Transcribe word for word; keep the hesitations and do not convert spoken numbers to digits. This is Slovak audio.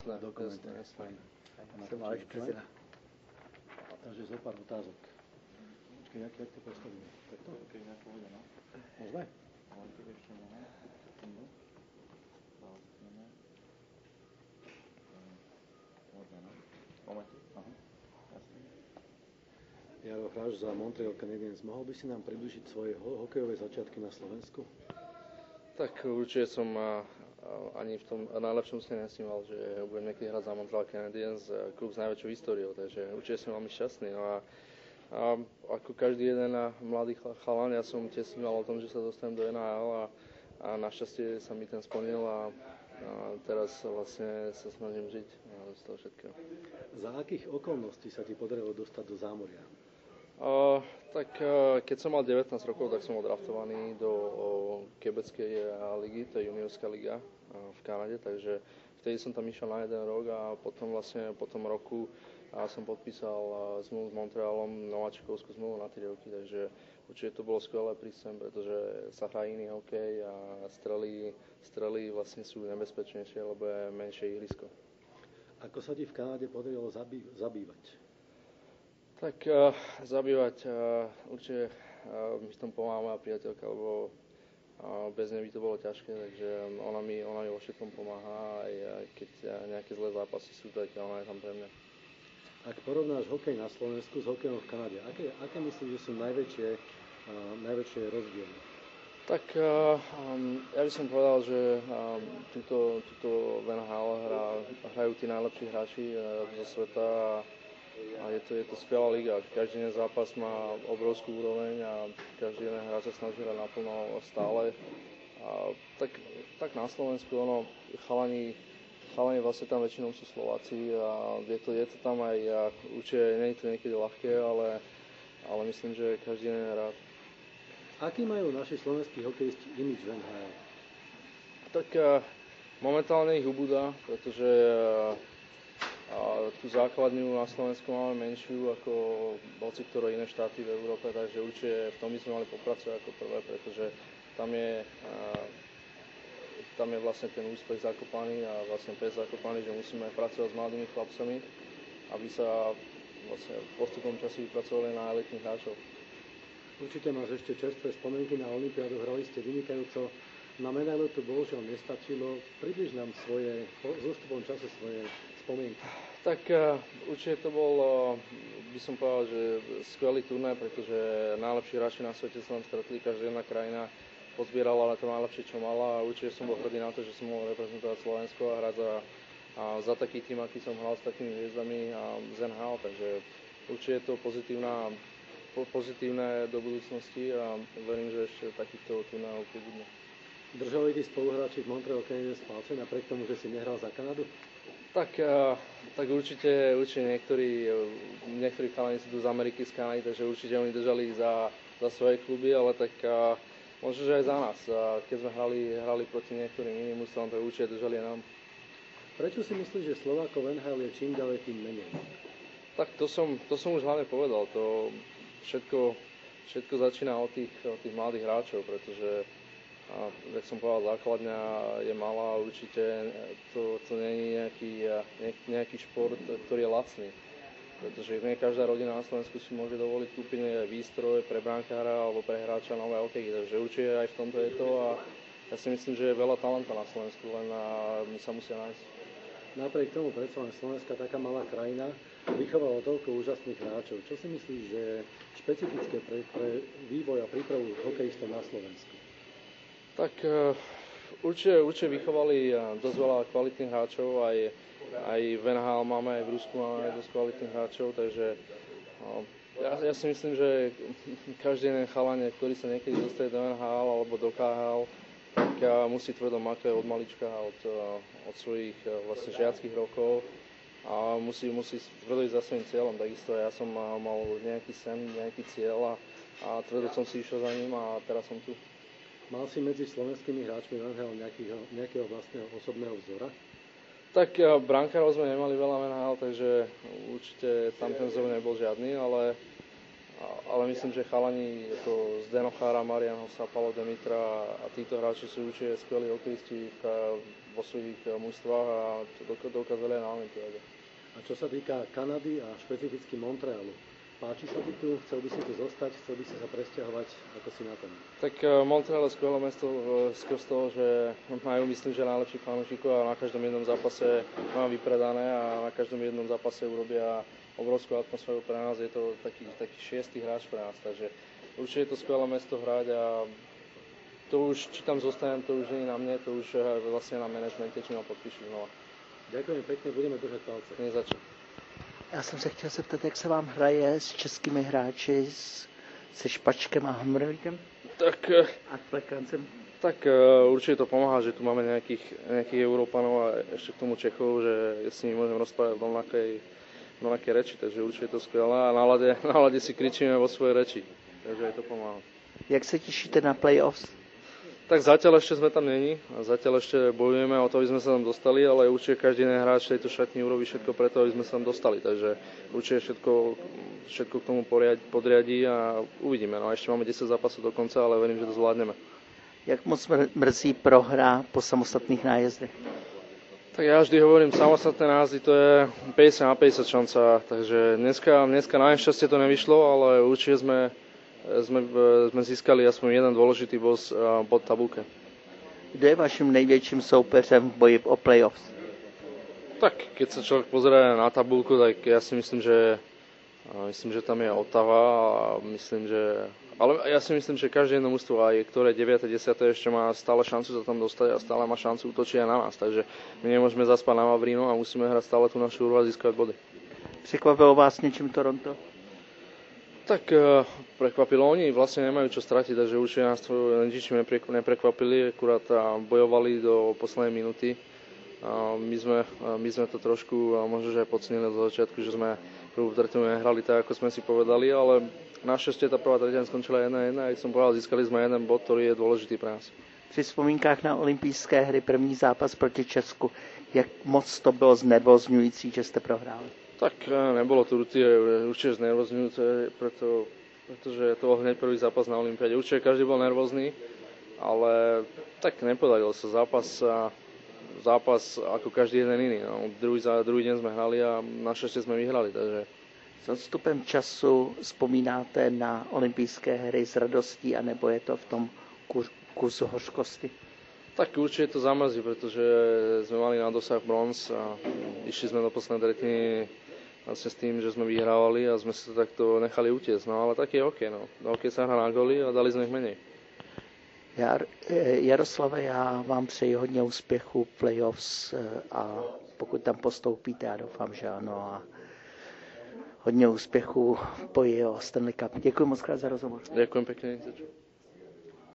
jasné, dokumente. jasné, jasné. Som Aleš Prezera. Takže zo pár otázok. Počkej, jak, jak to postavíme? Takto? Keď nejak povede, no. Môžeme? Ale keď ešte máme, sekundu. Zaostíme. Môžeme, no. Momentík, aha. Jasne. Jaro, hráš za Montreal Canadiens. Mohol by si nám približiť svoje ho- hokejové začiatky na Slovensku? Tak určite som a, a, ani v tom najlepšom si nesníval, že budem niekedy hrať za Montreal Canadiens, klub s najväčšou históriou, takže určite som veľmi šťastný. No a, a ako každý jeden mladý chalan, ja som tiež sníval o tom, že sa dostanem do en há el a, a našťastie sa mi ten splnil a, a teraz vlastne sa snažím žiť z toho všetkého. Za akých okolností sa ti podarilo dostať do Zámoria? Uh, tak uh, keď som mal devätnásť rokov, tak som bol draftovaný do uh, Quebeckej uh, ligy, to je juniorská liga uh, v Kanade, takže vtedy som tam išiel na jeden rok a potom vlastne po tom roku uh, som podpísal uh, zmluvu s Montrealom, nováčikovskú zmluvu na tri roky, takže určite to bolo skvelé prísť sem, pretože sa hrá iný hokej a strely, strely vlastne sú nebezpečnejšie, lebo je menšie ihrisko. Ako sa ti v Kanade podarilo zabý- zabývať? Tak uh, zabývať uh, určite uh, mi v tom pomáha moja priateľka, lebo uh, bez nej by to bolo ťažké, takže ona mi, ona mi vo všetkom pomáha, aj, aj keď uh, nejaké zlé zápasy sú, tak ona je tam pre mňa. Ak porovnáš hokej na Slovensku s hokejom v Kanade, aké, aké myslíš, že sú najväčšie, uh, najväčšie rozdiely? Tak uh, um, ja by som povedal, že um, túto, túto v en há el hra, hrajú tí najlepší hráči uh, zo sveta a A je to, je to skvelá liga. Každý jeden zápas má obrovskú úroveň a každý jeden hráč sa snaží hrať naplno stále. A tak, tak na Slovensku ono, chalani, chalani vlastne tam väčšinou sú Slováci a je to, je to tam aj, a určite nie je to niekedy ľahké, ale, ale myslím, že každý jeden je rád. Aký majú naši slovenskí hokejisti imidž v en há el? Tak uh, momentálne ich ubúda, pretože uh, a tú základňu na Slovensku máme menšiu ako hoci ktoré iné štáty v Európe, takže určite v tom by sme mali popracovať ako prvé, pretože tam je, a, tam je vlastne ten úspech zakopaný a vlastne pes zakopaný, že musíme pracovať s mladými chlapcami, aby sa vlastne postupom času vypracovali na elitných hráčov. Určite máš ešte čerstvé spomienky na olympiádu, hrali ste vynikajúco. Na medailu to bohužiaľ nestačilo. Približ nám svoje, s ústupom času svoje spomienky. Tak uh, určite to bol, uh, by som povedal, že skvelý turnaj, pretože najlepší hráči na svete sa nám stretli, každá jedna krajina pozbierala na to najlepšie, čo mala a určite som bol hrdý na to, že som mohol reprezentovať Slovensko a hrať za, a za taký tým, aký som hral s takými hviezdami a z en há el, takže určite je to pozitívna, po, pozitívne do budúcnosti a verím, že ešte takýchto turnajov pribudne. Držali tí spoluhráči v Montreal Canadiens palce napriek tomu, že si nehral za Kanadu? Tak, tak určite, určite niektorí, niektorí chalani sú tu z Ameriky, z Kanady, takže určite oni držali za, za svoje kluby, ale tak možno, že aj za nás. Keď sme hrali, hrali proti niektorým iným ústavom, tak určite držali aj nám. Prečo si myslíš, že Slovákov v en há el je čím ďalej tým menej? Tak to som, to som už hlavne povedal. To všetko, všetko začína od tých, od tých mladých hráčov, pretože a jak som povedal, základňa je malá, určite to, to nie je nejaký, nejaký šport, ktorý je lacný. Pretože nie každá rodina na Slovensku si môže dovoliť kúpiť výstroj pre brankára alebo pre hráča nové hokeji, takže určite aj v tomto je to a ja si myslím, že je veľa talenta na Slovensku, len my sa musia nájsť. Napriek tomu predsa len Slovenská taká malá krajina vychovala toľko úžasných hráčov. Čo si myslíš, že je špecifické pre, pre vývoj a prípravu hokejistov na Slovensku? Tak uh, určite, určite vychovali dosť veľa kvalitných hráčov, aj, aj v en há el máme, aj v Rusku máme dosť kvalitných hráčov, takže uh, ja, ja si myslím, že každý jeden chalane, ktorý sa niekedy dostane do en há el alebo do ká há el, tak uh, musí tvrdo makať od malička, od, uh, od svojich uh, vlastne žiackých rokov a musí, musí tvrdo ísť za svojím cieľom. Takisto ja som uh, mal nejaký sen, nejaký cieľ a, a tvrdo som si išiel za ním a teraz som tu. Mal si medzi slovenskými hráčmi v en há el nejakého, nejakého vlastného osobného vzora? Tak brankárov sme nemali veľa v en há el, takže určite tam ten vzor nebol žiadny, ale ale myslím, že chalani ako Zdeno Chára, Marian Hossa, Palo Demitra a títo hráči sú určite skvelí hokejisti vo svojich mužstvách a to dokázali aj na olympiáde. A čo sa týka Kanady a špecificky Montrealu, páči sa ti tu? Chcel by si tu zostať? Chcel by si sa presťahovať? Ako si na tom? Tak Montreal je skvelé mesto skôr z toho, že majú, myslím, že najlepších fanúšikov a na každom jednom zápase mám vypredané a na každom jednom zápase urobia obrovskú atmosféru pre nás. Je to taký, taký šiestý hráč pre nás, takže určite je to skvelé mesto hrať a to už, či tam zostanem, to už nie je na mne, to už vlastne na manažmente, či ma podpíšu znova. Ďakujem pekne, budeme držať palce. Nezačal. Já jsem se chtěl zeptat, jak se vám hraje s českými hráči, s, se Špačkem a Hamrlíkem tak, a Plekancem? Tak určite to pomáha, že tu máme nejakých, nejakých Európanov a ešte k tomu Čechov, že s nimi môžem rozprávať v rovnakej, rovnakej reči, takže určite je to skvelé a na lade, na lade si kričíme vo svojej reči, takže aj to pomáha. Jak se těšíte na playoffs? Tak zatiaľ ešte sme tam není a zatiaľ ešte bojujeme o to, aby sme sa tam dostali, ale určite každý jeden hráč v tejto šatni urobí všetko preto, aby sme sa tam dostali, takže určite všetko, všetko k tomu podriadí a uvidíme. No a ešte máme desať zápasov do konca, ale verím, že to zvládneme. Jak moc mrzí prohra po samostatných nájezdech? Tak ja vždy hovorím, samostatné názvy to je päťdesiat na päťdesiat šanca, takže dneska, dneska na nešťastie to nevyšlo, ale určite sme Sme, sme získali aspoň jeden dôležitý bod, bod tabulke. Kdo je vaším největším soupeřem v boji o playoffs? Tak, keď sa človek pozrie na tabulku, tak ja si myslím, že myslím, že tam je Ottawa a myslím, že ale ja si myslím, že každé jedno mužstvo, aj ktoré deviate desiate ešte má stále šancu sa tam dostať a stále má šancu útočiť aj na nás, takže my nemôžeme zaspať na Vavrínu a musíme hrať stále tú našu hru a získať body. Překvapilo vás niečím Toronto? Tak prekvapilo, oni vlastne nemajú čo stratiť, takže určite nás to ničím neprekvapili, akurát bojovali do poslednej minúty. My sme, my sme to trošku možno že aj podcenili od začiatku, že sme prvú tretinu nehrali tak, ako sme si povedali, ale našťastie tá prvá tretina skončila jedna jedna, jak som povedal, získali sme jeden bod, ktorý je dôležitý pre nás. Při vzpomínkách na olympijské hry první zápas proti Česku, jak moc to bylo znervozňující, že ste prohráli? Tak nebolo to určite znervozňujúce, preto, pretože to bol hneď prvý zápas na olympiáde. Určite každý bol nervózny, ale tak nepodarilo sa zápas, zápas ako každý jeden iný. No, druhý, druhý deň sme hrali a našťastie sme vyhrali. Takže... S odstupem času vzpomínáte na olympijské hry s radostí, anebo je to v tom kurzu hořkosti? Tak určite to zamrzí, pretože sme mali na dosah bronz a išli sme do poslednej tretiny vlastne s tým, že sme vyhrávali a sme sa takto nechali utiecť. No ale tak je hokej, no. Hokej sa hrá na góly a dali sme ich menej. Jar, Jaroslave, já vám přeji hodně úspěchu v playoffs a pokud tam postoupíte, já doufám, že ano, a hodně úspěchu v boji o Stanley Cup. Děkuji moc krát za rozhovor. Ďakujem pekne.